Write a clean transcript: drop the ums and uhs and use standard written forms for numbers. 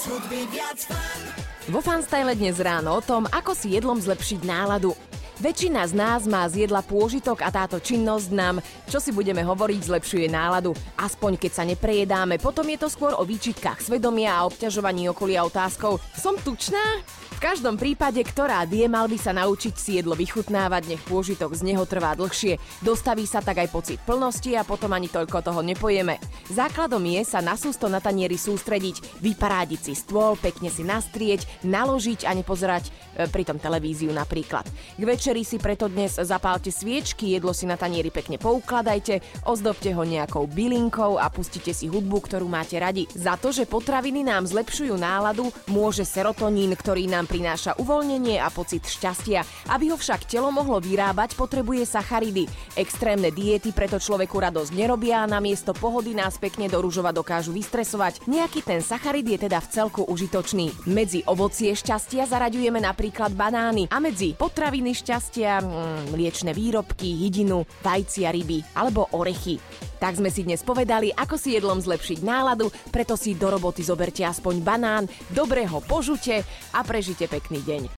Vo Fanstyle dnes ráno o tom, ako si jedlom zlepšiť náladu. Väčšina z nás má z jedla pôžitok a táto činnosť nám, čo si budeme hovoriť, zlepšuje náladu. Aspoň keď sa neprejedáme, potom je to skôr o výčitkách svedomia a obťažovaní okolia otázkou: som tučná? V každom prípade, ktorá die, mal by sa naučiť si jedlo vychutnávať, nech pôžitok z neho trvá dlhšie. Dostaví sa tak aj pocit plnosti a potom ani toľko toho nepojeme. Základom je sa na sústo na tanieri sústrediť, vyparádiť si stôl, pekne si nastrieť, naložiť a nepozerať pritom televíziu napríklad. K večeri si preto dnes zapálte sviečky, jedlo si na tanieri pekne poukladajte, ozdobte ho nejakou bylinkou a pustite si hudbu, ktorú máte radi. Za to, že potraviny nám zlepšujú náladu, môže serotonín, ktorý nám prináša uvoľnenie a pocit šťastia. Aby ho však telo mohlo vyrábať, potrebuje sacharidy. Extrémne diety preto človeku radosť nerobia a namiesto pohody nás pekne do ružova dokážu vystresovať. Nejaký ten sacharid je teda v celku užitočný. Medzi ovocie šťastia zaraďujeme napríklad banány a medzi potraviny šťastia mliečne výrobky, hydinu, vajcia, ryby alebo orechy. Tak sme si dnes povedali, ako si jedlom zlepšiť náladu, preto si do roboty zoberte aspoň banán, dobre ho požujte a prežite pekný deň.